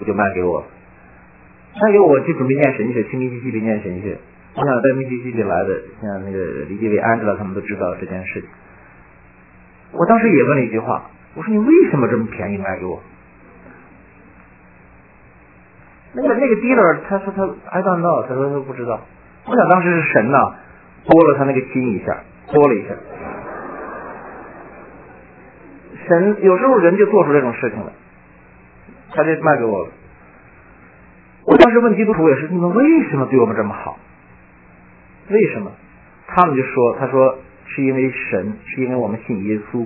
我就卖给我了。卖给我去准备念神学，去密西西比念神学。我想在密西西比来的，像那个李继伟、安吉拉他们都知道这件事情。我当时也问了一句话，我说你为什么这么便宜卖给我？那个 dealer 他说他 I don't know， 他说他不知道。我想当时是神呐，拨了他那个心一下，拨了一下。神有时候人就做出这种事情了，他就卖给我了。我当时问基督徒也是，你们为什么对我们这么好？为什么？他们就说，他说是因为神，是因为我们信耶稣。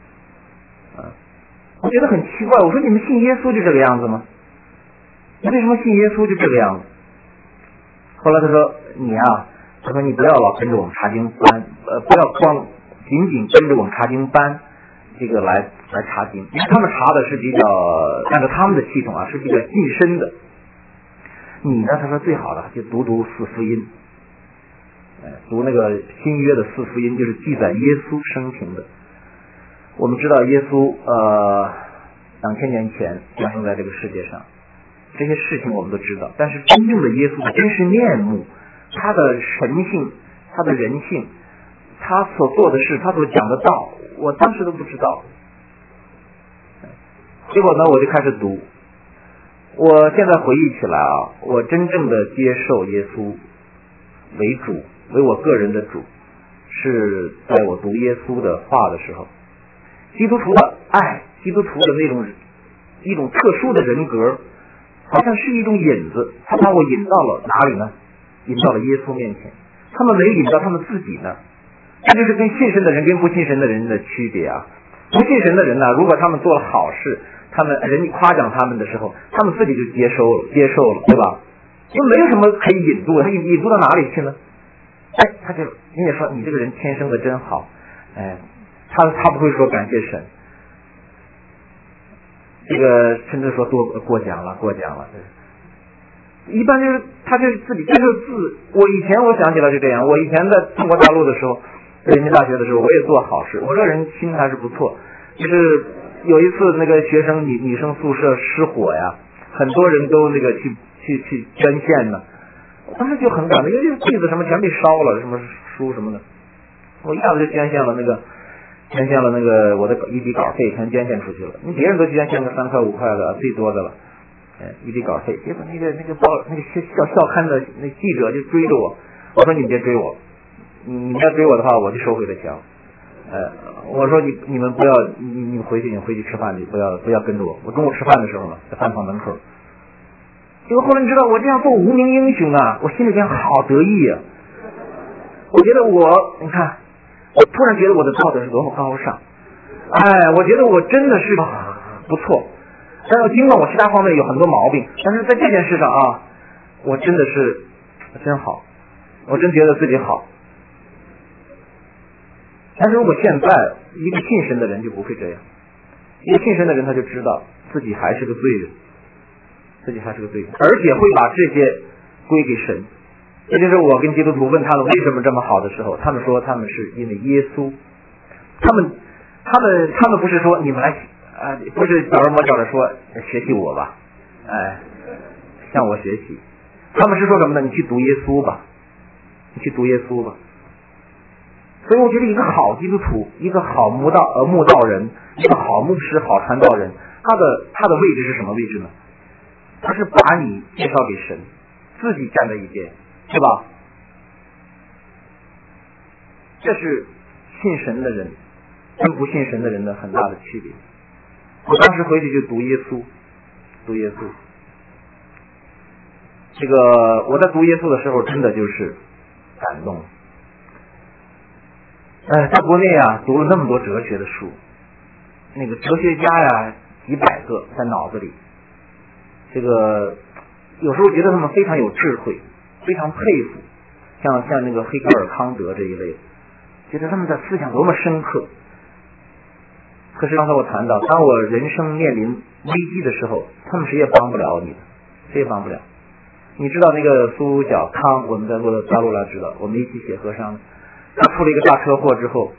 我觉得很奇怪，我说你们信耶稣就这个样子吗？你为什么信耶稣就这个样子？后来他说你啊，他说你不要老跟着我们查经班，不要光仅仅跟着我们查经班这个来查经，因为他们查的是比较按照他们的系统啊，是比较近身的。你呢，他说最好的就读四福音，读那个新约的四福音，就是记载耶稣生平的。我们知道耶稣2000年前降生在这个世界上，这些事情我们都知道，但是真正的耶稣的真实面目，他的神性，他的人性，他所做的事，他所讲的道，我当时都不知道。结果呢，我就开始读。我现在回忆起来啊，我真正的接受耶稣为主，为我个人的主，是在我读耶稣的话的时候。基督徒的爱，基督徒的那种一种特殊的人格，好像是一种引子，他把我引到了哪里呢？引到了耶稣面前。他们没引到他们自己呢，这就是跟信神的人跟不信神的人的区别啊。不信神的人呢，如果他们做了好事，他们人夸奖他们的时候，他们自己就接受了，对吧？就没有什么可以引渡的，他引渡到哪里去呢？他就你也说你这个人天生的真好，他不会说感谢神，这个甚至说多过奖了。一般就是他就是自己，就是我以前我想起来是这样，我以前在中国大陆的时候，在人民大学的时候，我也做好事，我这人心还是不错。就是有一次那个学生女生宿舍失火呀，很多人都那个去捐献呢，我当时就很感动，因为柜子什么全被烧了，什么书什么的，我一下子就捐献了那个我的一笔稿费，全捐献出去了。你别人都捐献个3块5块的，最多的了，一笔稿费。结果那个校刊的那记者就追着我，我说你别追我，你要追我的话，我就收回了钱。我说你们不要，你回去吃饭去，不要跟着我。我中午吃饭的时候嘛，在饭堂门口。结果后来你知道我这样做无名英雄啊，我心里边好得意啊。我觉得你看，我突然觉得我的道德是多么高尚。我觉得我真的是不错。但是尽管我其他方面有很多毛病，但是在这件事上啊，我真的是真好，我真觉得自己好。但是如果现在一个信神的人就不会这样，一个信神的人他就知道自己还是个罪人，而且会把这些归给神。这就是我跟基督徒问他们为什么这么好的时候，他们说他们是因为耶稣。他们不是说你们来不是找人摸找着说学习我吧，向我学习。他们是说什么呢？你去读耶稣吧。所以我觉得一个好基督徒，一个好慕道人，一个好牧师、好传道人，他的位置是什么位置呢？他是把你介绍给神，自己站在一边，对吧？这是信神的人跟不信神的人的很大的区别。我当时回去就读耶稣。这个我在读耶稣的时候，真的就是感动。在国内啊，读了那么多哲学的书，那个哲学家呀，几百个在脑子里。这个有时候觉得他们非常有智慧，非常佩服，像那个黑格尔、康德这一类，觉得他们的思想多么深刻。可是刚才我谈到，当我人生面临危机的时候，他们谁也帮不了你的，谁也帮不了。你知道那个苏小康，我们在大陆来知道，我们一起写和商，他出了一个大车祸之后，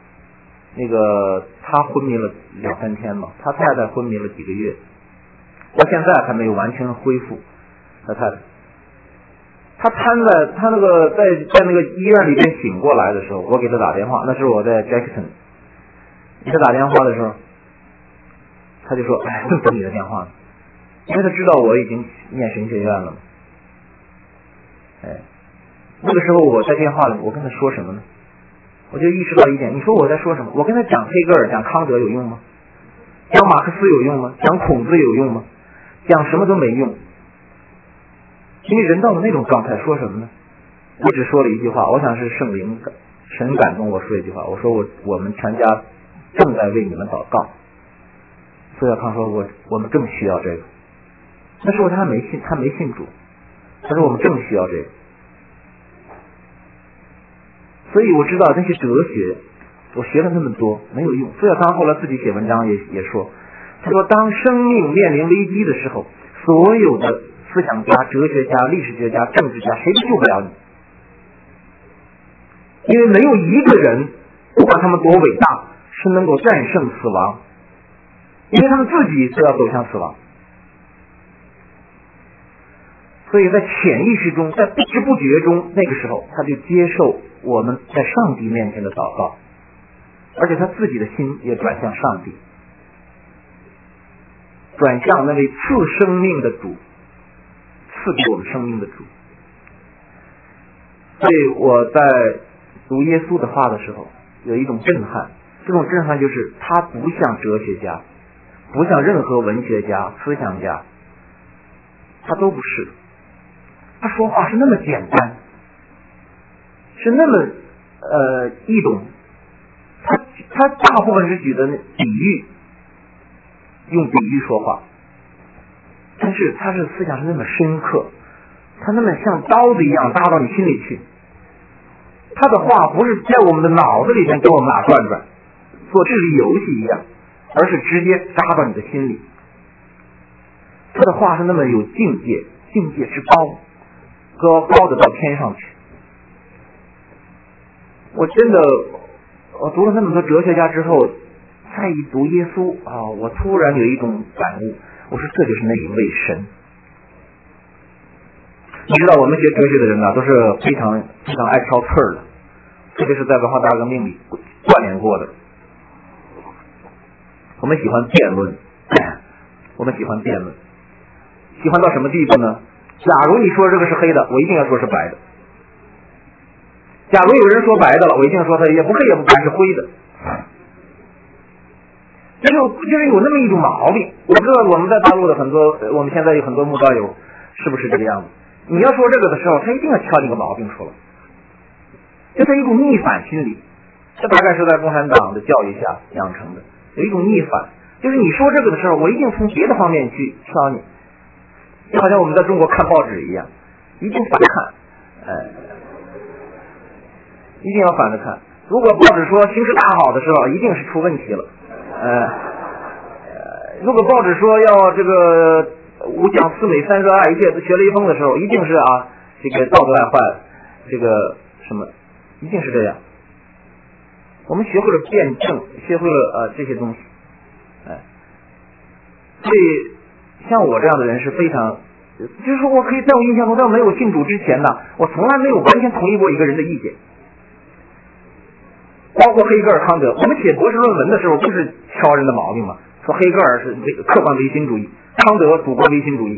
那个他昏迷了2-3天嘛，他太太昏迷了几个月。 到现在还没有完全恢复。他太太，他那个在那个医院里边醒过来的时候，我给他打电话，那时候我在 Jackson， 给他打电话的时候，他就说：“哎，正等你的电话呢。”因为他知道我已经念神学院了嘛。哎，那个时候我在电话里，我跟他说什么呢？我就意识到一点，你说我在说什么？我跟他讲黑格尔、讲康德有用吗？讲马克思有用吗？讲孔子有用吗？讲什么都没用。因为人到了那种状态，说什么呢？我只说了一句话，我想是圣灵神感动我说一句话，我说我们全家正在为你们祷告。苏小康说我们正需要这个。那时候他没信主，他说我们正需要这个。所以我知道那些哲学，我学了那么多没有用。苏小康后来自己写文章也说，他说当生命面临危机的时候，所有的思想家、哲学家、历史学家、政治家，谁都救不了你，因为没有一个人，不管他们多伟大，是能够战胜死亡，因为他们自己都要走向死亡。所以在潜意识中，在不知不觉中，那个时候他就接受我们在上帝面前的祷告，而且他自己的心也转向上帝，转向那位赐生命的主，赐给我们生命的主。所以我在读耶稣的话的时候，有一种震撼，这种震撼就是他不像哲学家，不像任何文学家、思想家，他都不是。他说话是那么简单，是那么易懂，他大部分是举的比喻，用比喻说话，但是他是思想是那么深刻，他那么像刀子一样扎到你心里去。他的话不是在我们的脑子里面给我们打转转，做智力游戏一样，而是直接扎到你的心里。他的话是那么有境界，境界之高，高的到天上去。我真的，我读了那么多哲学家之后，再一读耶稣啊，我突然有一种感悟，我说这就是那一位神。你知道我们学哲学的人呢，都是非常爱挑刺儿的，特别是在文化大革命里锻炼过的。我们喜欢辩论，我们喜欢辩论，喜欢到什么地步呢？假如你说这个是黑的，我一定要说是白的。假如有人说白的了，我一定说他也不黑也不白，是灰的。就是有那么一种毛病。我知道我们在大陆的很多，我们现在有很多慕道友，是不是这个样子？你要说这个的时候，他一定要挑你个毛病出来，这是一种逆反心理。这大概是在共产党的教育下养成的，有一种逆反，就是你说这个的时候，我一定从别的方面去挑你，就好像我们在中国看报纸一样，一定反看，一定要反着看。如果报纸说形势大好的时候，一定是出问题了，如果报纸说要这个五讲四美三热爱一切都学雷锋的时候，一定是这个道德败坏，这个什么，一定是这样。我们学会了辩证，学会了这些东西，所以像我这样的人是非常，就是说我可以在我印象中，在我没有信主之前呢，我从来没有完全同意过一个人的意见，包括黑格尔、康德。我们写博士论文的时候，就是挑人的毛病嘛，说黑格尔是客观唯心主义，康德主观唯心主义，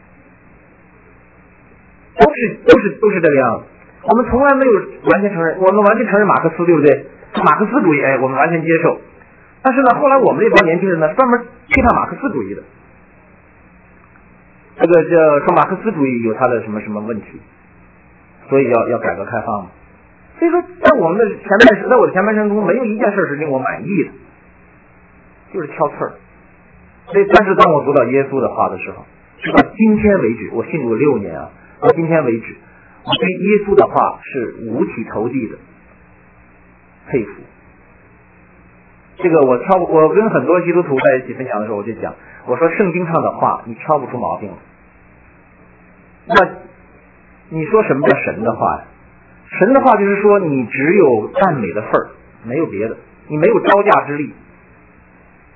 都是这个样子。我们从来没有完全承认，我们完全承认马克思，对不对？马克思主义，我们完全接受。但是呢，后来我们这帮年轻人呢，专门批判马克思主义的，这个说马克思主义有它的什么什么问题，所以要改革开放嘛。所以说，在我的前半生中，没有一件事是令我满意的，就是挑刺儿。所以，但是当我读到耶稣的话的时候，直到今天为止，我信主6年啊，到今天为止，我对耶稣的话是五体投地的佩服。这个我跟很多基督徒在一起分享的时候，我就讲，我说圣经上的话你挑不出毛病。那你说什么叫神的话呀？神的话就是说你只有赞美的份儿，没有别的，你没有招架之力。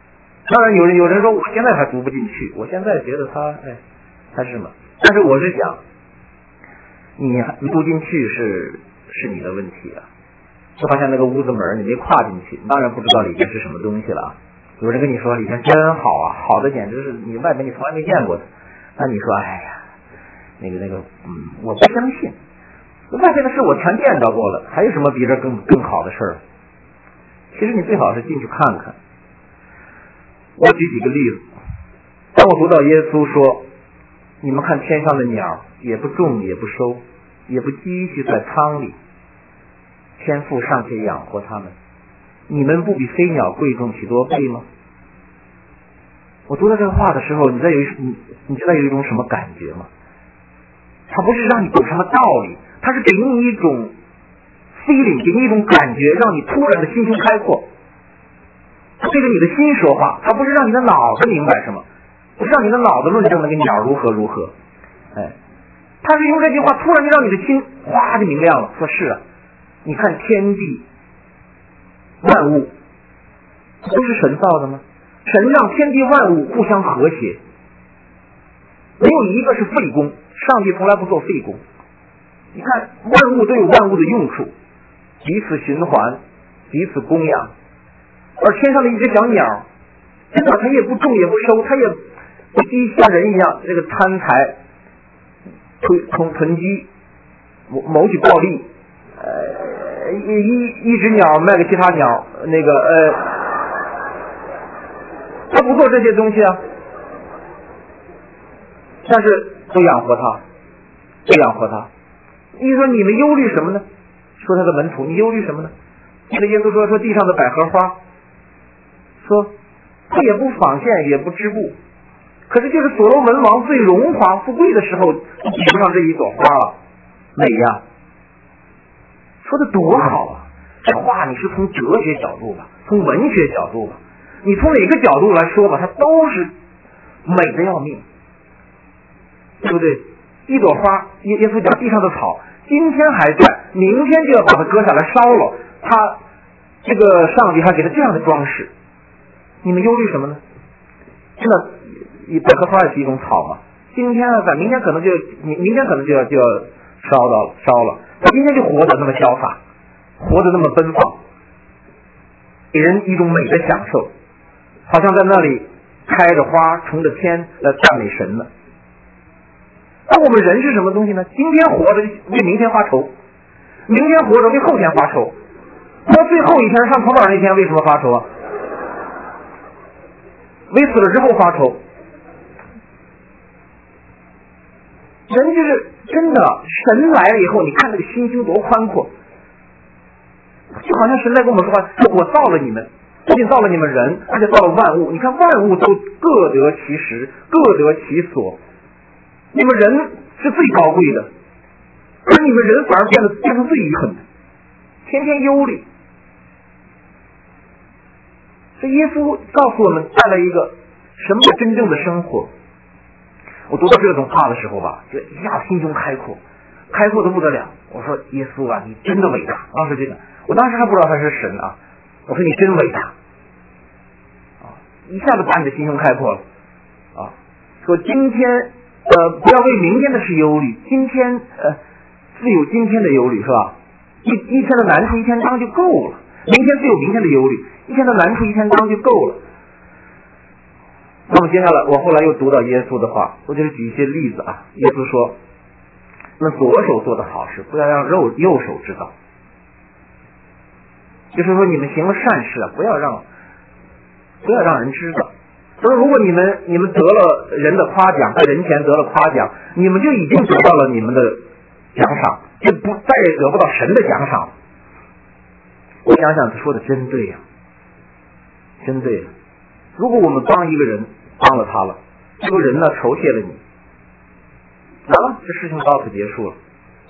当然有人说我现在还读不进去，我现在觉得他是什么？但是我是想，你读进去是你的问题啊。就好像那个屋子门你没跨进去，当然不知道里面是什么东西了啊。有人跟你说里面真好啊，好的简直是你外面你从来没见过的。那你说哎呀，我不相信，外面的事我全见到过了，还有什么比这更好的事儿？其实你最好是进去看看。我举几个例子，当我读到耶稣说，你们看天上的鸟，也不种也不收，也不积蓄在仓里，天父尚且养活他们，你们不比飞鸟贵重许多倍吗？我读到这个话的时候，你知道有一种什么感觉吗？它不是让你懂什么道理，它是给你一种 feeling， 给你一种感觉，让你突然的心胸开阔。它对着你的心说话，它不是让你的脑子明白什么，不是让你的脑子论证那个鸟如何如何，它是用这句话突然就让你的心哗就明亮了。说是啊，你看天地万物都是神造的吗？神让天地万物互相和谐，没有一个是废工，上帝从来不做废工。你看万物都有万物的用处，彼此循环，彼此供养。而天上的一只小鸟，真的它也不种也不收，它也不像人一样这个贪财囤积谋取暴利，一只鸟卖给其他鸟，他不做这些东西啊，但是都养活他。你说你们忧虑什么呢？说他的门徒，你忧虑什么呢？那耶稣说地上的百合花，说他也不纺线也不织布，可是就是所罗门王最荣华富贵的时候比不上这一朵花了，美呀！说的多好啊！这话你是从哲学角度吧，从文学角度吧，你从哪个角度来说吧，它都是美的要命，对不对？一朵花，耶稣讲地上的草，今天还在，明天就要把它割下来烧了，他这个上帝还给他这样的装饰，你们忧虑什么呢？真的，百合花也是一种草嘛。今天在，明天可能就要烧了。他今天就活得那么潇洒，活得那么奔放，给人一种美的享受，好像在那里开着花，冲着天来赞美神呢。那我们人是什么东西呢？今天活着为明天发愁，明天活着为后天发愁，到最后一天上头板那天为什么发愁啊？为死了之后发愁。人就是真的，神来了以后，你看那个心胸多宽阔，就好像神在跟我们说话，我造了你们，不仅造了你们人，而且造了万物，你看万物都各得其时，各得其所，你们人是最高贵的，而你们人反而变成最愚蠢的，天天忧虑。所以耶稣告诉我们带来一个什么叫真正的生活。我读到这种话的时候吧，就一下心胸开阔的不得了。我说耶稣啊，你真的伟大！当时觉得，我当时还不知道他是神啊。我说你真伟大啊！一下子把你的心胸开阔了啊！说今天不要为明天的事忧虑，今天自有今天的忧虑，是吧？一天的难处一天当就够了，明天自有明天的忧虑，一天的难处一天当就够了。那么接下来我后来又读到耶稣的话，我就是举一些例子啊。耶稣说，那左手做的好事不要让右手知道，就是说你们行了善事啊，不要让人知道。所以如果你们得了人的夸奖，在人前得了夸奖，你们就已经得到了你们的奖赏，就不再也得不到神的奖赏。我想想他说的真对呀，真对呀。如果我们帮一个人，帮了他了，这个人呢酬谢了你，完了，这事情到此结束了，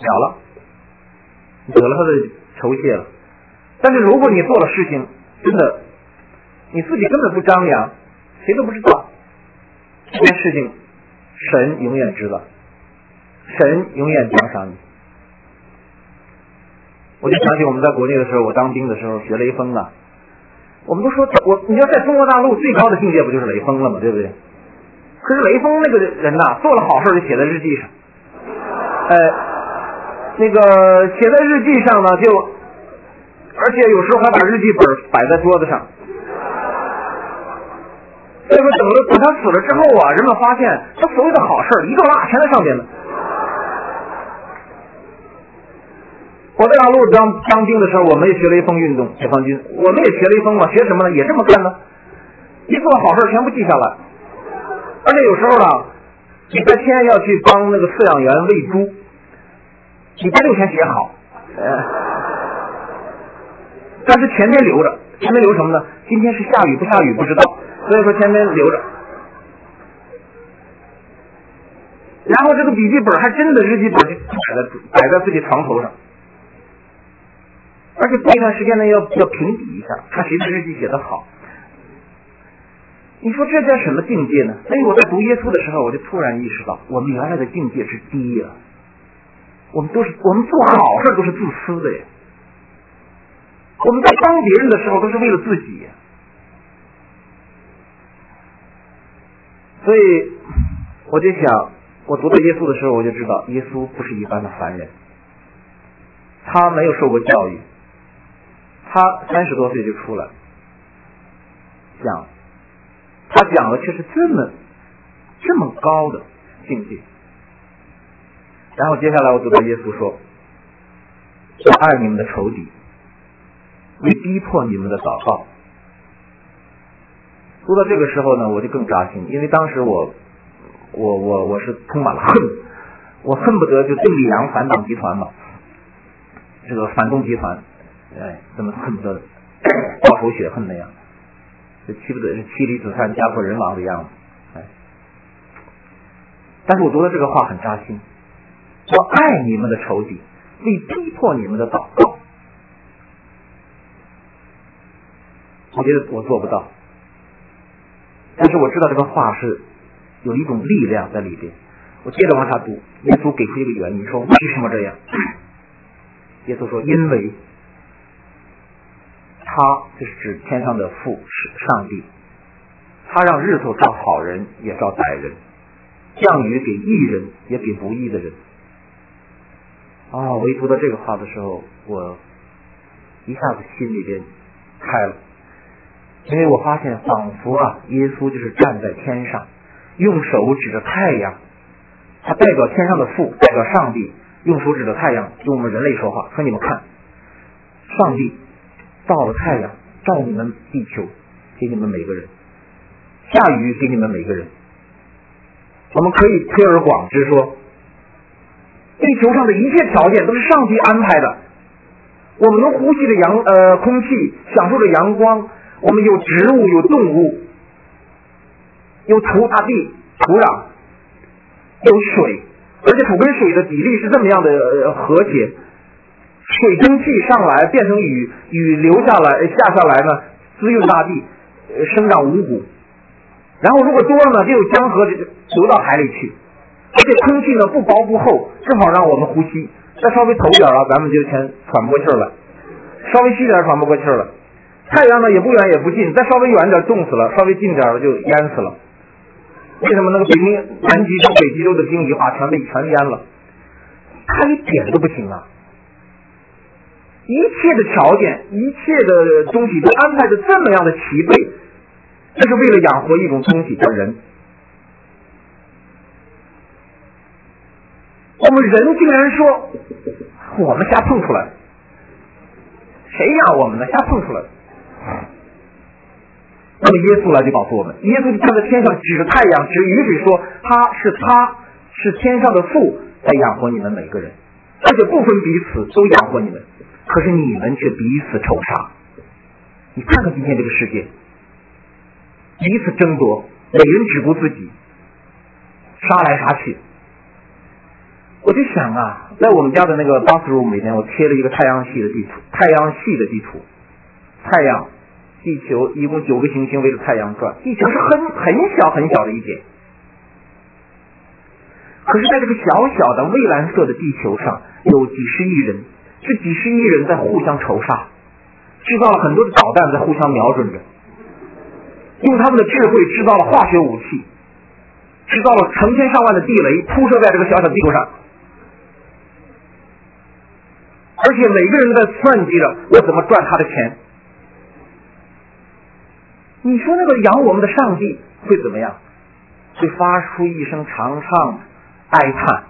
你得了他的酬谢了。但是如果你做了事情，真的你自己根本不张扬，谁都不知道，这件事情神永远知道，神永远奖赏你。我就想起我们在国内的时候，我当兵的时候学雷锋啊， 我们都说你要在中国大陆最高的境界不就是雷锋了吗？对不对？可是雷锋那个人呐，做了好事就写在日记上，那个写在日记上呢，而且有时候还把日记本摆在桌子上。所以说等他死了之后啊，人们发现他所有的好事一个落全在上边了。我在大陆当兵的时候，我们也学雷锋运动，解放军，我们也学雷锋嘛，学什么呢？也这么干呢，一做好事全部记下来。而且有时候呢，礼拜天要去帮那个饲养员喂猪，礼拜六全写好，但是前天留着，前天留什么呢？今天是下雨不下雨不知道，所以说前天留着。然后这个笔记本还真的日记本就摆在自己床头上，而且过一段时间呢要评比一下，看谁的日记写得好。你说这叫什么境界呢？所以我在读耶稣的时候，我就突然意识到，我们原来的境界是低了。我们做好事都是自私的呀。我们在帮别人的时候都是为了自己呀。所以我就想，我读到耶稣的时候，我就知道耶稣不是一般的凡人。他没有受过教育，他30多岁就出来讲。他讲的却是这么高的境界。然后接下来我读到耶稣说，要爱你们的仇敌，为逼迫你们的祷告。读到这个时候呢，我就更扎心，因为当时我是充满了恨，我恨不得就对李阳反党集团嘛，这个反动集团，怎么恨不得报仇雪恨那样。妻离子散家破人亡的样子，但是我读到这个话很扎心，我爱你们的仇敌，为逼迫你们的祷告。我觉得我做不到，但是我知道这个话是有一种力量在里边。我接着往下读，耶稣给出一个原因，说为什么这样？耶稣说，因为他就是指天上的父是上帝，他让日头照好人也照歹人，降雨给义人也给不义的人。我一读到这个话的时候，我一下子心里边开了，因为我发现仿佛耶稣就是站在天上，用手指着太阳，他代表天上的父，代表上帝，用手指着太阳跟我们人类说话，说你们看，上帝照了太阳，照你们地球，给你们每个人，下雨给你们每个人。我们可以推而广之说，地球上的一切条件都是上帝安排的。我们能呼吸着空气，享受着阳光，我们有植物，有动物，有大地土壤，有水，而且土跟水的比例是这么样的和谐。水蒸气上来变成雨流下来呢，滋润大地，生长五谷。然后如果多呢，就有江河流到海里去。而且空气呢不薄不厚，正好让我们呼吸。再稍微透点了，咱们就全喘不过气了；稍微虚点喘不过气了。太阳呢也不远也不近，再稍微远点冻死了，稍微近点了就淹死了。为什么那个南极洲、北极洲的冰一化全淹了？它一点都不行啊！一切的条件，一切的东西都安排的这么样的齐备，这是为了养活一种东西叫人。我们人竟然说我们瞎碰出来，谁养我们呢？瞎碰出来。那么耶稣来就告诉我们，耶稣就站在天上，指着太阳，指着雨水说，他是天上的父在养活你们每个人，而且不分彼此都养活你们。可是你们却彼此仇杀。你看看今天这个世界，彼此争夺，每人只顾自己，杀来杀去。我就想在我们家的那个 bathroom 里面，我贴了一个太阳系的地图，太阳、地球一共9个行星围着太阳转，地球是很小很小的一点。可是在这个小小的蔚蓝色的地球上，有几十亿人，这几十亿人在互相仇杀， 制造了很多的导弹在互相瞄准着，用他们的智慧制造了化学武器，制造了成千上万的地雷铺设在这个小小地球上，而且每个人都在算计着我怎么赚他的钱。你说那个养我们的上帝会怎么样？会发出一声长长哀叹。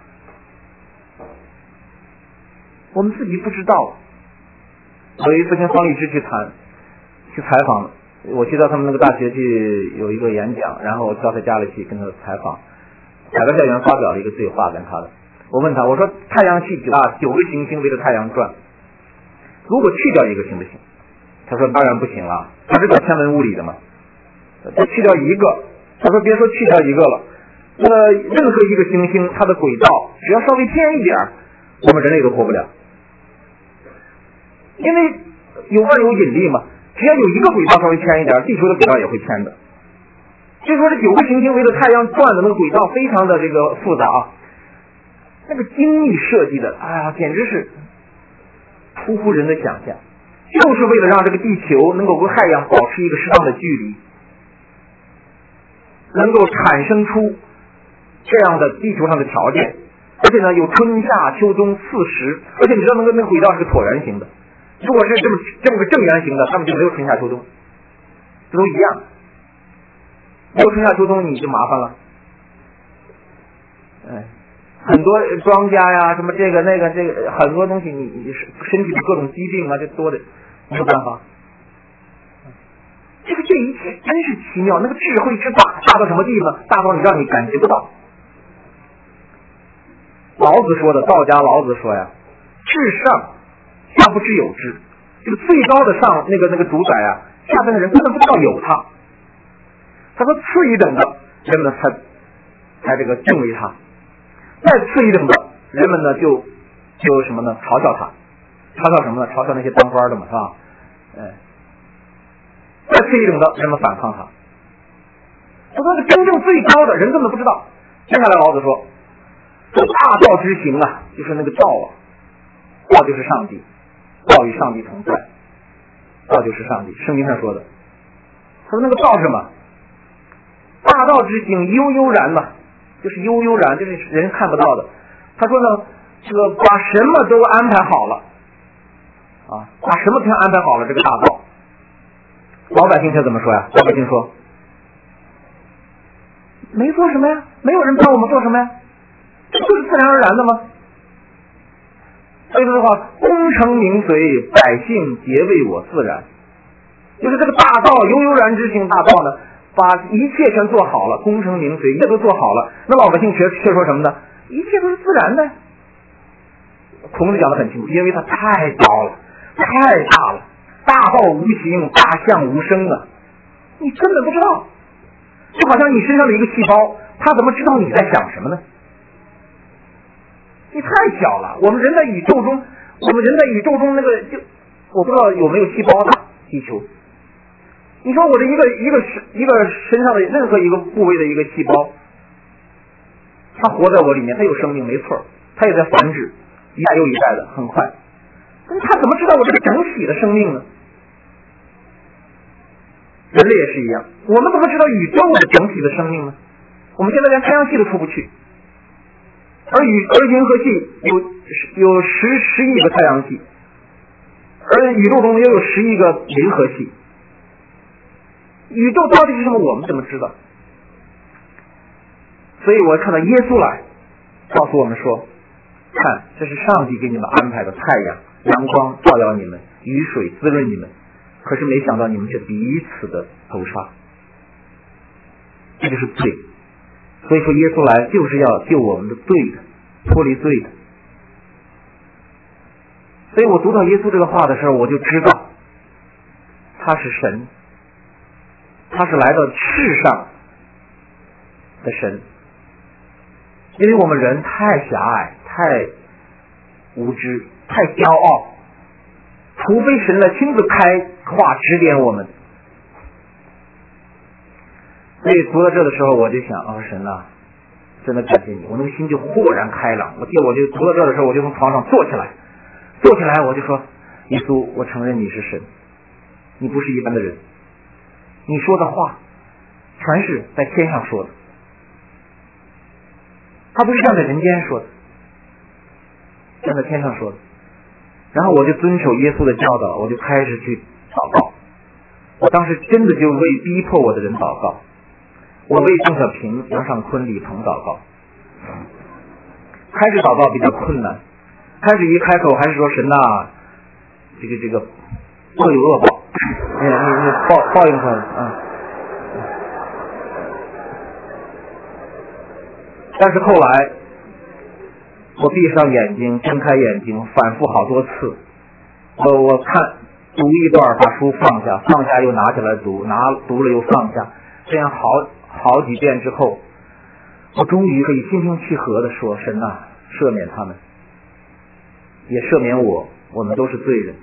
我们自己不知道。有一次跟方励之去采访，我去到他们那个大学去有一个演讲，然后我到他家里去跟他采访，改革校园发表了一个对话跟他的。我问他，我说太阳系9个行星围着太阳转，如果去掉一个行不行？他说当然不行了，他是搞天文物理的嘛。再去掉一个，他说别说去掉一个了，任何一个行星它的轨道只要稍微偏一点，我们人类都活不了。因为有万有引力嘛，只要有一个轨道稍微偏一点，地球的轨道也会偏的。所以说这9个行星围着太阳转的那个轨道非常的这个复杂啊，那个精密设计的，哎呀，简直是出乎人的想象，就是为了让这个地球能够跟太阳保持一个适当的距离，能够产生出这样的地球上的条件，而且呢有春夏秋冬4时，而且你知道那个轨道是个椭圆形的。如果是这么个正圆形的，他们就没有春夏秋冬，这都一样。没有春夏秋冬你就麻烦了。很多庄稼呀，什么这个那个这个很多东西，你身体的各种疾病啊，这多的没有办法。这一切真是奇妙，那个智慧之大，大到什么地方？大到你让你感觉不到。老子说的，道家老子说呀，至上下不知有之，这个最高的上那个主宰啊，下边的人根本不知道有他。他说次一等的人们才这个敬畏他，再次一等的人们呢就什么呢？嘲笑他，嘲笑什么呢？嘲笑那些当官的嘛，是吧？再次一等的人们反抗他。他说真正最高的人根本不知道。接下来老子说，这大道之行啊，就是那个道啊，道就是上帝，道与上帝同在，道就是上帝。圣经上说的，他说那个道是什么？大道之行悠悠然嘛，就是悠悠然，就是人看不到的。他说呢，这个把什么都安排好了啊，把什么全安排好了，这个大道。老百姓却怎么说呀？老百姓说没做什么呀，没有人帮我们做什么呀，这就是自然而然的吗？所以说的话，功成名随，百姓皆为我自然，就是这个大道悠悠然之行大道呢，把一切全做好了，功成名随，一切都做好了，那老百姓却说什么呢？一切都是自然的。孔子讲得很清楚，因为它太高了，太大了，大道无形，大象无声啊，你根本不知道。就好像你身上的一个细胞，它怎么知道你在想什么呢？你太小了。我们人在宇宙中那个就我不知道有没有细胞的地球。你说我的一个身上的任何一个部位的一个细胞，它活在我里面，它有生命没错，它也在繁殖，一代又一代的，很快。但是它怎么知道我这个整体的生命呢？人类也是一样，我们怎么知道宇宙的整体的生命呢？我们现在连太阳系都出不去，而银河系有10亿个太阳系，而宇宙中又有10亿个银河系。宇宙到底是什么？我们怎么知道？所以我看到耶稣来告诉我们说，看，这是上帝给你们安排的太阳，阳光照耀你们，雨水滋润你们，可是没想到你们却彼此的仇杀，这就是罪。所以说耶稣来就是要救我们的罪的，脱离罪的。所以我读到耶稣这个话的时候，我就知道他是神，他是来到世上的神。因为我们人太狭隘，太无知，太骄傲，除非神来亲自开话指点我们。所以读到这的时候，我就想，神啊，真的感谢你，我那个心就豁然开朗。我就读到这的时候，我就从床上坐起来，我就说，耶稣，我承认你是神， 你不是一般的人，你说的话全是在天上说的，他不是站在人间说的，站在天上说的。然后我就遵守耶稣的教导，我就开始去祷告。我当时真的就为逼迫我的人祷告，我为邓小平、杨尚昆、李鹏祷告。开始祷告比较困难，开始一开口还是说神呐，这个恶有恶报，你报应他啊。但是后来我闭上眼睛睁开眼睛，反复好多次，我看读一段把书放下，放下又拿起来读，读了又放下，这样好几遍之后，我终于可以心平气和地说，神啊，赦免他们，也赦免我们都是罪人。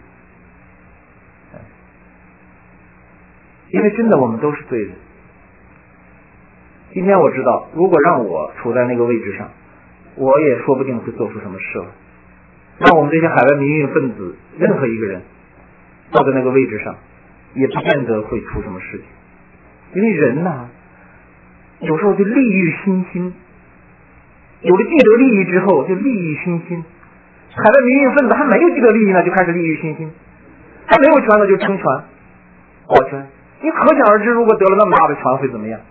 因为真的我们都是罪人。今天我知道，如果让我处在那个位置上，我也说不定会做出什么事来。让我们这些海外民运分子任何一个人坐在那个位置上，也不见得会出什么事情。因为人呐，有时候就利欲熏心，有了既得利益之后就利欲熏心。海外民运分子还没有既得利益呢，就开始利欲熏心；还没有权了就争权保权。你可想而知，如果得了那么大的权会怎么样？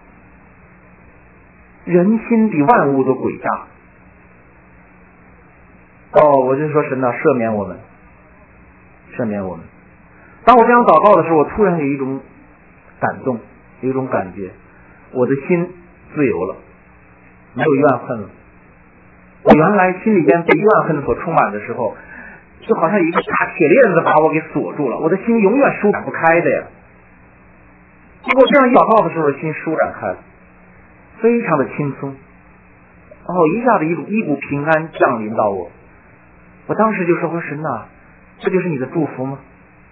人心比万物都诡诈。我就说神啊，赦免我们，赦免我们。当我这样祷告的时候，我突然有一种感动，有一种感觉，我的心自由了，没有怨恨了。我原来心里边被怨恨所充满的时候，就好像一个大铁链子把我给锁住了，我的心永远舒展不开的呀。结果这样一祷告的时候，心舒展开了，非常的轻松。一下子一股平安降临到我。我当时就说神啊，这就是你的祝福吗？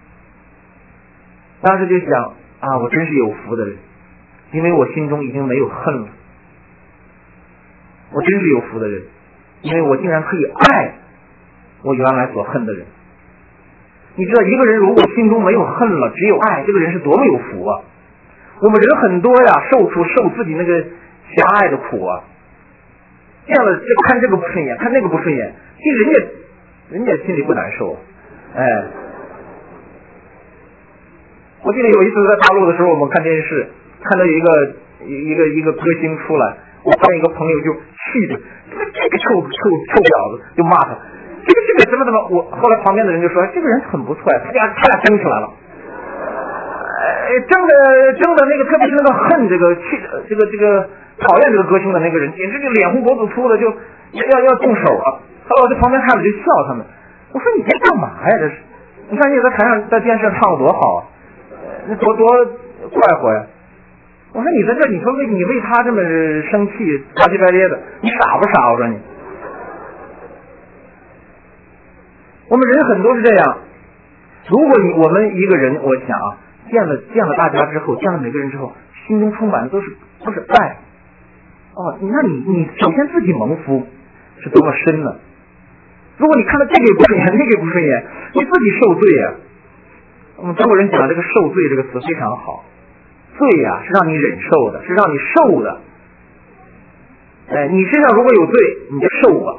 当时就想我真是有福的人，因为我心中已经没有恨了。我真是有福的人，因为我竟然可以爱我原来所恨的人。你知道一个人如果心中没有恨了，只有爱，这个人是多么有福啊！我们人很多呀，受自己那个狭隘的苦啊，见了看这个不顺眼，看那个不顺眼，其实人家心里不难受。我记得有一次在大陆的时候，我们看电视，看到有一个歌星出来，我发现一个朋友就气的，这个臭婊子，就骂他，这个怎么，我后来旁边的人就说，这个人很不错呀，他俩争起来了。争的那个，特别是那个恨这个讨厌这个歌星的那个人，简直就脸红脖子粗的，就要动手了。后来我在旁边看着就笑他们，我说你这干嘛呀？这是，你看你在台上在电视上唱的多好啊，那多快活呀！我说你在这，你说你为他这么生气，大气白咧的，你傻不傻？我说你，我们人很多是这样。如果我们一个人，我想见了大家之后，见了每个人之后，心中充满的都是爱。那你首先自己蒙福是多么深呢？如果你看到这个也不顺眼，那个也不顺眼，你自己受罪呀。我们中国人讲这个受罪这个词非常好，罪呀是让你忍受的，是让你受的。你身上如果有罪，你就受吧。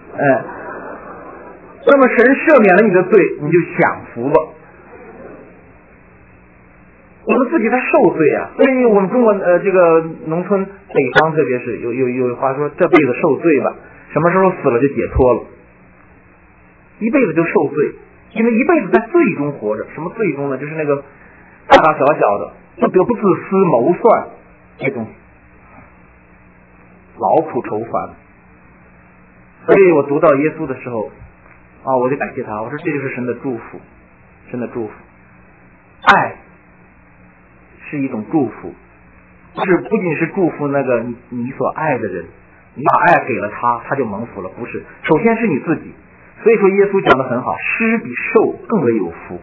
那么神赦免了你的罪，你就享福吧。我们自己在受罪啊，所以我们中国这个农村北方特别是有话说，这辈子受罪吧，什么时候死了就解脱了。一辈子就受罪，因为一辈子在罪中活着。什么罪中呢？就是那个大大小小的不得不自私谋算这种劳苦愁烦。所以我读到耶稣的时候我就感谢他，我说这就是神的祝福，神的祝福。爱是一种祝福，不仅是祝福那个你所爱的人，你把爱给了他，他就蒙福了。不是，首先是你自己。所以说耶稣讲得很好，施比受更为有福。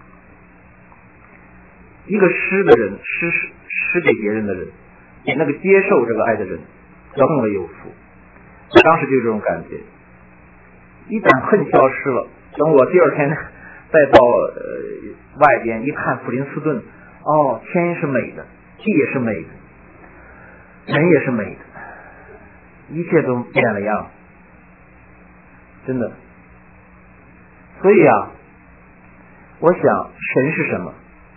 一个施的人，施给别人的人，比那个接受这个爱的人要更为有福。我当时就有这种感觉。一旦恨消失了，等我第二天再到外边一看普林斯顿，哦，天是美的，地也是美的，人也是美的，一切都变了样，真的。所以啊，我想神是什么？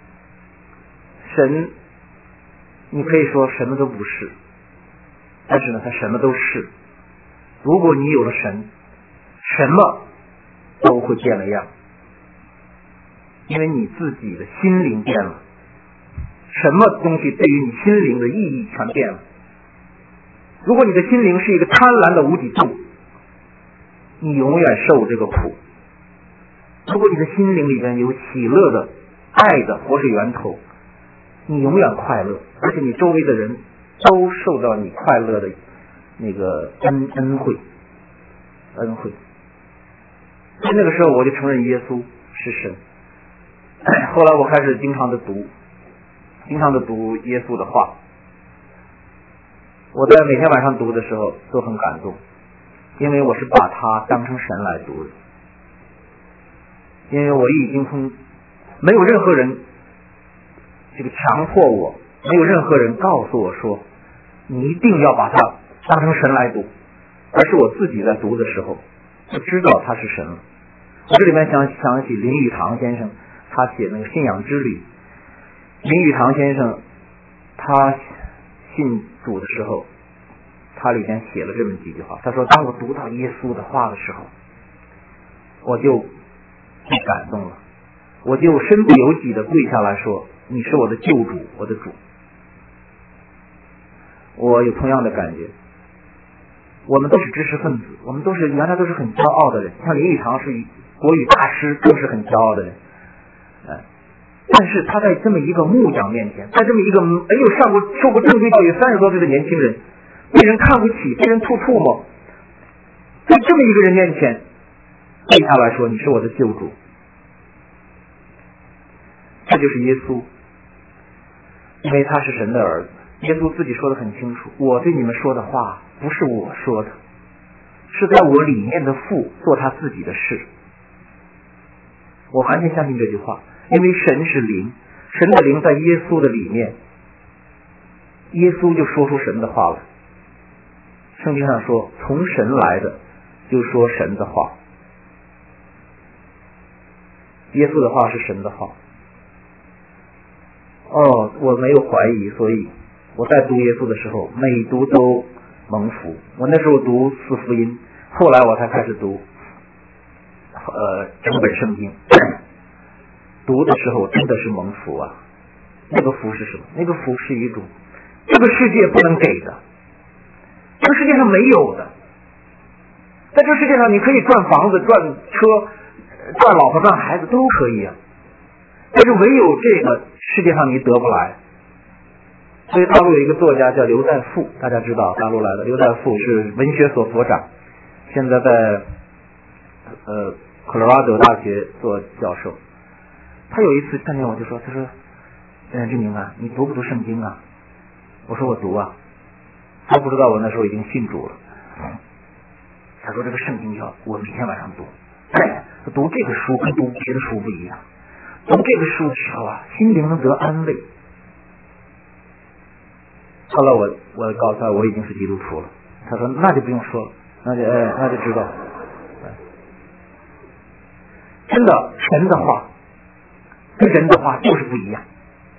神，你可以说什么都不是，但是呢，他什么都是。如果你有了神，什么都会变了样，因为你自己的心灵变了，什么东西对于你心灵的意义全变了。如果你的心灵是一个贪婪的无底洞，你永远受这个苦。如果你的心灵里边有喜乐的爱的活水源头，你永远快乐，而且你周围的人都受到你快乐的那个恩惠。所以那个时候我就承认耶稣是神。后来我开始经常的读耶稣的话，我在每天晚上读的时候都很感动，因为我是把他当成神来读的。因为我已经没有任何人这个强迫我，没有任何人告诉我说你一定要把它当成神来读，而是我自己在读的时候就知道他是神了。我这里面想起林语堂先生，他写那个信仰之旅。林语堂先生他信主的时候，他里面写了这么几句话，他说当我读到耶稣的话的时候，我就被感动了，我就身不由己的跪下来说，你是我的救主，我的主。我有同样的感觉，我们都是知识分子，我们原来都是很骄傲的人，像林语堂是国语大师，更是很骄傲的人。但是他在这么一个木匠面前，在这么一个没有受过正规教育30多岁的年轻人，被人看不起，被人吐唾沫，在这么一个人面前跪下来说，你是我的救主。这就是耶稣，因为他是神的儿子。耶稣自己说得很清楚，我对你们说的话不是我说的，是在我里面的父做他自己的事。我完全相信这句话，因为神是灵，神的灵在耶稣的里面，耶稣就说出神的话了。圣经上说，从神来的就说神的话，耶稣的话是神的话。我没有怀疑，所以我在读耶稣的时候每读都蒙福。我那时候读4福音，后来我才开始读整本圣经。读的时候真的是蒙福啊！那个福是什么？那个福是一种这个世界不能给的，这个世界上没有的。在这个世界上，你可以赚房子、赚车、赚老婆、赚孩子都可以啊，但是唯有这个世界上你得不来。所以大陆有一个作家叫刘在富，大家知道大陆来的刘在富是文学所所长，现在在科罗拉多大学做教授。他有一次看见我就说，他说志明啊，你读不读圣经啊？我说我读啊。他不知道我那时候已经信主了。他说这个圣经我每天晚上读，读这个书跟读别的书不一样，读这个书的时候啊，心灵能得安慰。后来我告诉他我已经是基督徒了，他说那就不用说了，那就知道。真的，神的话跟人的话就是不一样。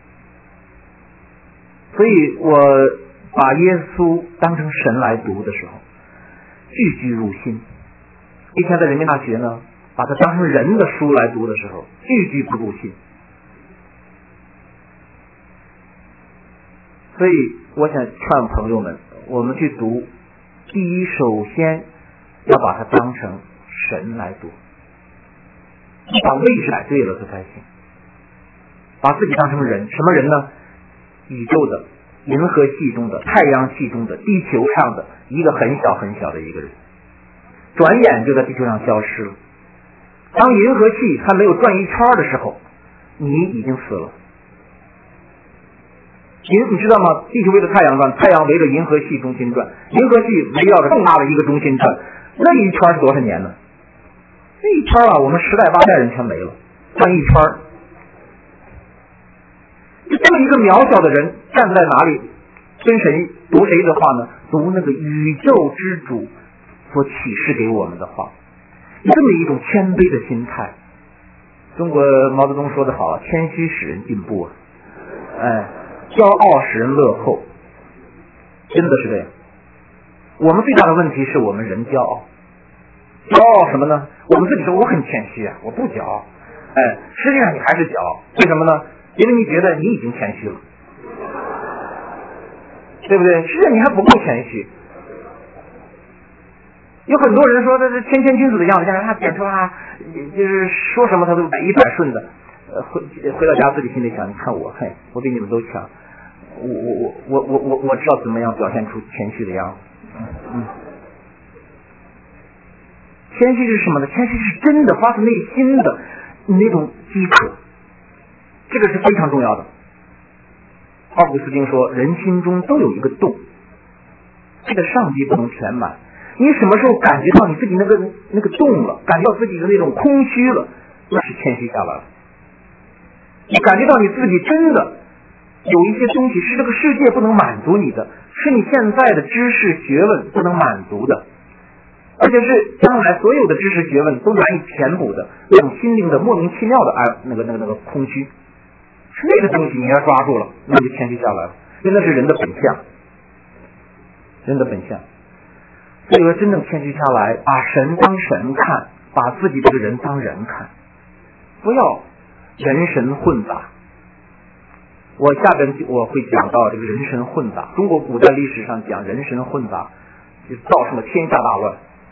所以我把耶稣当成神来读的时候，句句入心。以前在人民大学呢，把它当成人的书来读的时候，句句不入心。所以我想劝朋友们，我们去读，第一首先要把它当成神来读，你把位置摆对了这才行。把自己当成人，什么人呢？宇宙的、银河系中的、太阳系中的、地球上的一个很小很小的一个人，转眼就在地球上消失了。当银河系还没有转一圈的时候，你已经死了。你知道吗？地球围着太阳转，太阳围着银河系中心转，银河系围绕着更大的一个中心转，那一圈是多少年呢？那一圈啊，我们10代8代人全没了。 转一圈儿。就这么一个渺小的人站在哪里，跟谁读谁的话呢？读那个宇宙之主所启示给我们的话，这么一种谦卑的心态。中国毛泽东说得好，谦虚使人进步，骄傲使人落后，真的是这样。我们最大的问题是我们人骄傲，骄傲什么呢？我们自己说我很谦虚啊，我不骄傲，实际上你还是骄傲，为什么呢？因为你觉得你已经谦虚了，对不对？实际上你还不够谦虚。有很多人说这是谦谦君子的样子，让他简直就是说什么他都百依百顺的。回到家自己心里想，你看我，我比你们都强，我知道怎么样表现出谦虚的样子。谦虚是什么呢？谦虚是真的发自内心的那种饥渴，这个是非常重要的。奥古斯丁说，人心中都有一个洞，这个上帝不能填满。你什么时候感觉到你自己那个洞了，感觉到自己的那种空虚了，那是谦虚下来了。你感觉到你自己真的有一些东西是这个世界不能满足你的，是你现在的知识学问不能满足的，而且是将来所有的知识学问都难以填补的那种心灵的莫名其妙的那个空虚，是那个东西你要抓住了，那就谦虚下来了，因为那是人的本相，人的本相。所以说真正谦虚下来，把神当神看，把自己这个人当人看，不要人神混杂。我下边我会讲到这个人神混杂，中国古代历史上讲人神混杂就造成了天下大乱。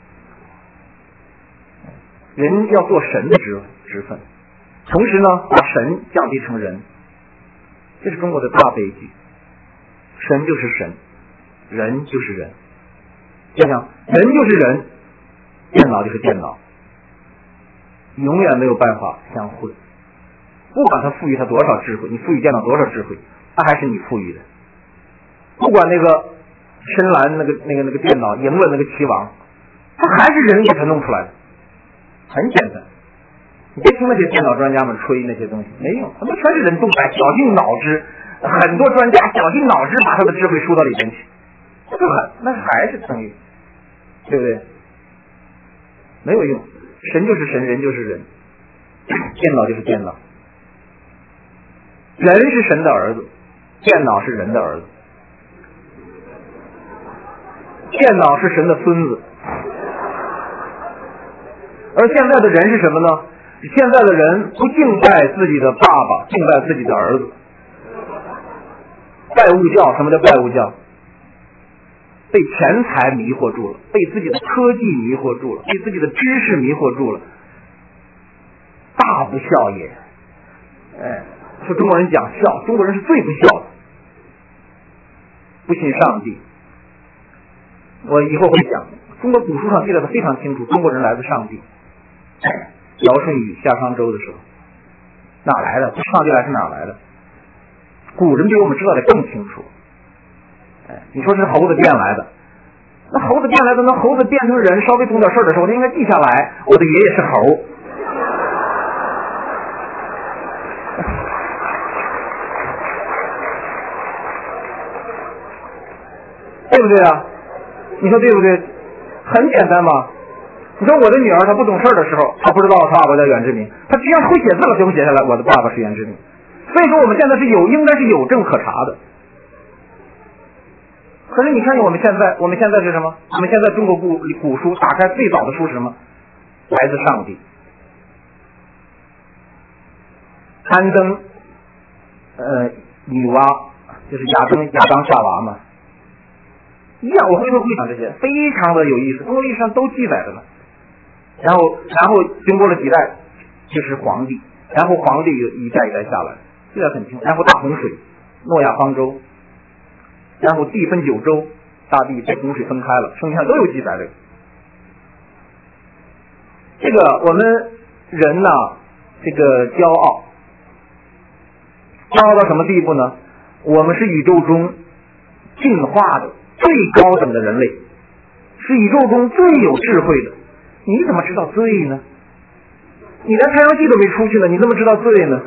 人要做神的职分，同时呢把神降低成人，这是中国的大悲剧。神就是神，人就是人。想想，人就是人，电脑就是电脑，永远没有办法相混。不管他赋予他多少智慧，你赋予电脑多少智慧，他还是你赋予的。不管那个深蓝那个电脑赢了那个棋王，他还是人给他弄出来的，很简单。你别听那些电脑专家们吹那些东西，没用，他们全是人动来绞尽脑汁，很多专家绞尽脑汁把他的智慧输到里边去，那还是等于，对不对？没有用，神就是神，人就是人，电脑就是电脑。人是神的儿子，电脑是人的儿子，电脑是神的孙子。而现在的人是什么呢？现在的人不敬拜自己的爸爸，敬拜自己的儿子。拜物教，什么叫拜物教？被钱财迷惑住了，被自己的科技迷惑住了，被自己的知识迷惑住了，大不孝也。说中国人讲孝，中国人是最不孝的，不信上帝。我以后会讲，中国古书上记载的非常清楚，中国人来自上帝。尧舜禹夏商周的时候，哪来的？上帝来是哪来的？古人比我们知道的更清楚。你说是猴子变来的，那猴子变来的，那猴子变成人，稍微懂点事的时候，他应该记下来，我的爷爷是猴。对不对啊？你说对不对？很简单嘛。你说我的女儿她不懂事的时候，她不知道她爸爸叫袁志明，她只要会写字了就会写下来我的爸爸是袁志明。所以说我们现在是应该是有证可查的。可是你看我们现在是什么？我们现在中国古书打开最早的书是什么？来自上帝。安登女娲就是亚当夏娃嘛，一样，我回头会讲这些，非常的有意思，中国历史上都记载着呢。然后经过了几代，就是皇帝，然后皇帝一代一代下来，记载很清楚。然后大洪水，诺亚方舟，然后地分九州，大地被洪水分开了，圣经上都有记载的。这个我们人呢，这个骄傲到什么地步呢？我们是宇宙中进化的最高等的人类，是宇宙中最有智慧的。你怎么知道最呢？ 你连太阳系都没出去呢，你怎么知道罪呢？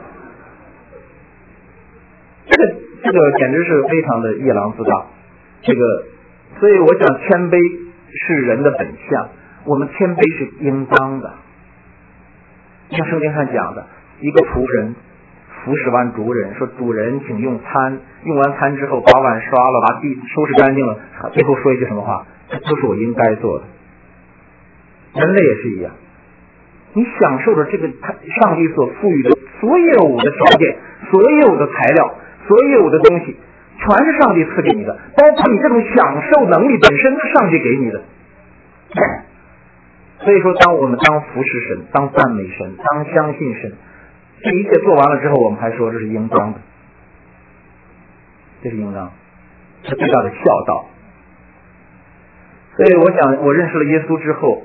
这个简直是非常的夜郎自大。所以我想谦卑是人的本相，我们谦卑是应当的。像圣经上讲的，一个仆人服侍完主人，说主人请用餐，用完餐之后把碗刷了，把地收拾干净了，最后说一句什么话？这都是我应该做的。人类也是一样，你享受着这个上帝所赋予的所有的条件，所有的材料，所有的东西，全是上帝赐给你的，包括你这种享受能力本身是上帝给你的。所以说当服侍神，当赞美神，当相信神，这一切做完了之后，我们还说这是应当的，这是应当，是最大的孝道。所以我想我认识了耶稣之后，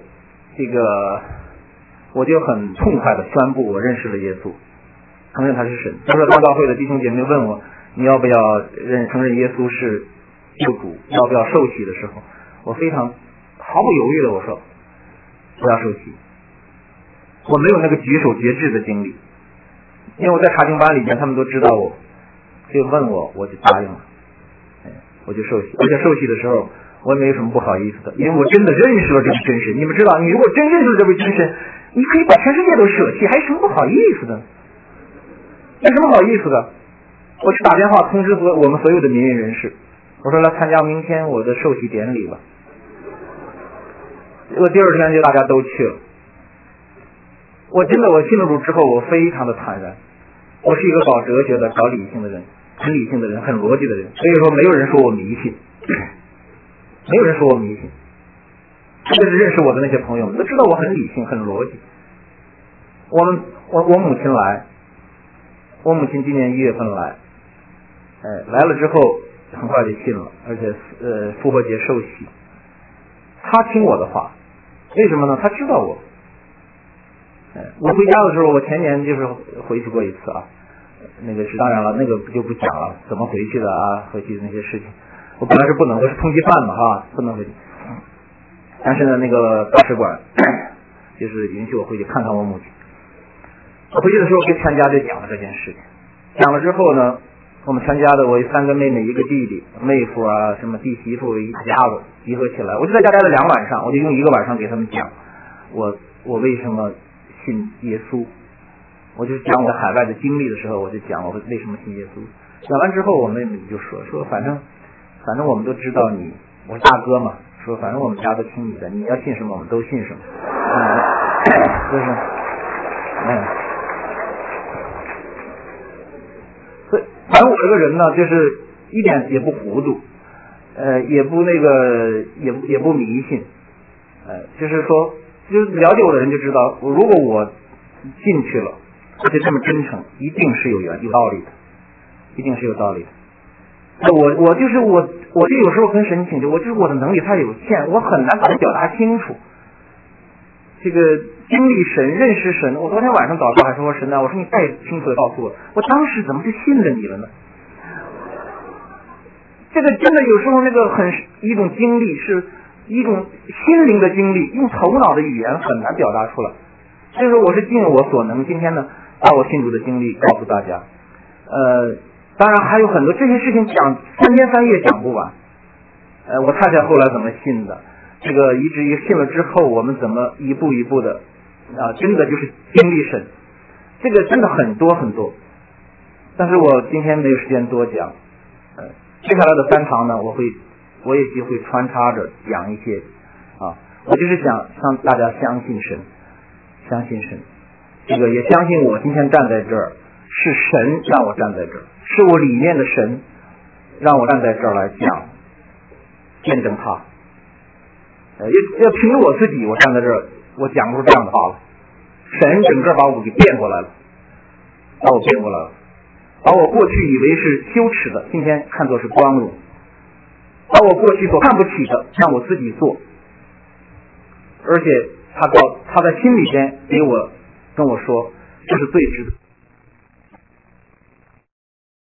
我就很痛快的宣布我认识了耶稣，承认他是神。当时大教会的弟兄姐妹问我，你要不要承认耶稣是救主，要不要受洗的时候，我非常毫不犹豫的我说不要受洗。我没有那个举手决志的经历，因为我在查经班里面他们都知道我，就问我，我就答应了，我就受洗。而且受洗的时候我也没有什么不好意思的，因为我真的认识了这个真神。你们知道，你如果真认识了这位真神，你可以把全世界都舍弃，还有什么不好意思的？有什么好意思的？我去打电话通知我们所有的民运人士，我说来参加明天我的受洗典礼吧。结果第二天就大家都去了。我信了主之后，我非常的坦然。我是一个搞哲学的、搞理性的人，很理性的人，很逻辑的人，所以说没有人说我迷信，没有人说我迷信。特别是认识我的那些朋友们都知道我很理性、很逻辑。我母亲来，我母亲今年1月份来，来了之后很快就信了，而且复活节受洗。她听我的话，为什么呢？她知道我。我回家的时候，我前年就是回去过一次啊，当然了，那个就不讲了，怎么回去的啊，回去的那些事情，我本来是不能，我是通缉犯嘛啊，不能回去。但是呢，那个大使馆就是允许我回去看看我母亲。我回去的时候跟全家就讲了这件事情，讲了之后呢，我们全家的，我有3个妹妹，1个弟弟，妹夫啊，什么弟媳妇，一家子集合起来，我就在家待了2晚上，我就用1个晚上给他们讲我为什么信耶稣。我就讲我在海外的经历的时候，我就讲我为什么信耶稣。讲完之后，我妹妹就说反正我们都知道你，我是大哥嘛，说反正我们家都听你的，你要信什么我们都信什么。就是所以反正我这个人呢，就是一点也不糊涂，也不也不迷信，就是说，就是了解我的人就知道，如果我进去了，而且这么真诚，一定是有道理的，一定是有道理的。我就有时候跟神请求，我的能力太有限，我很难把它表达清楚。这个经历神、认识神，我昨天晚上祷告还说神啊，我说你再清楚的告诉我当时怎么就信了你了呢？这个真的有时候一种经历是一种心灵的经历，用头脑的语言很难表达出来。所以说我是尽我所能，今天呢把我信主的经历告诉大家。当然还有很多这些事情讲3天3夜讲不完。我太太后来怎么信的，这个以至于信了之后我们怎么一步一步的真的就是经历神，这个真的很多很多。但是我今天没有时间多讲。接下来的3堂呢，我也就会穿插着讲一些我就是想让大家相信神，这个也相信我今天站在这儿是神让我站在这儿，是我里面的神让我站在这儿来讲见证他。要凭我自己，我站在这儿我讲不出这样的话了。神整个把我给变过来了，把我过去以为是羞耻的，今天看作是光荣，把我过去所看不起的让我自己做，而且他在心里边跟我说这是最值得。